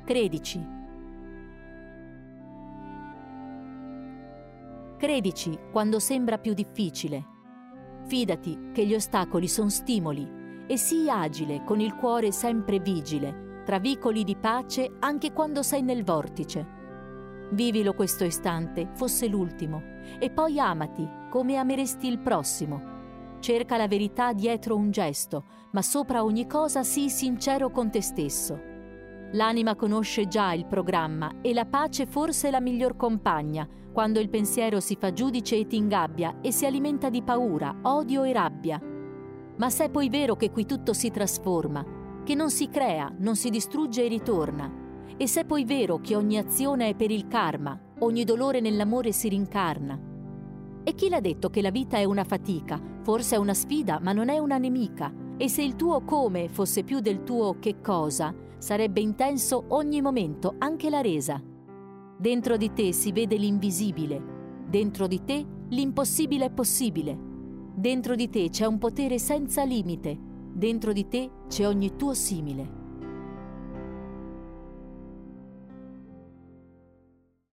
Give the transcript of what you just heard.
Credici. Credici quando sembra più difficile. Fidati che gli ostacoli sono stimoli e sii agile con il cuore sempre vigile, tra vicoli di pace anche quando sei nel vortice. Vivilo questo istante, fosse l'ultimo, e poi amati come ameresti il prossimo. Cerca la verità dietro un gesto, ma sopra ogni cosa sii sincero con te stesso. L'anima conosce già il programma e la pace forse è la miglior compagna, quando il pensiero si fa giudice e ti ingabbia e si alimenta di paura, odio e rabbia. Ma se è poi vero che qui tutto si trasforma, che non si crea, non si distrugge e ritorna, e se è poi vero che ogni azione è per il karma, ogni dolore nell'amore si rincarna. E chi l'ha detto che la vita è una fatica? Forse è una sfida, ma non è una nemica. E se il tuo come fosse più del tuo che cosa, sarebbe intenso ogni momento, anche la resa. Dentro di te si vede l'invisibile, dentro di te l'impossibile è possibile, dentro di te c'è un potere senza limite, dentro di te c'è ogni tuo simile.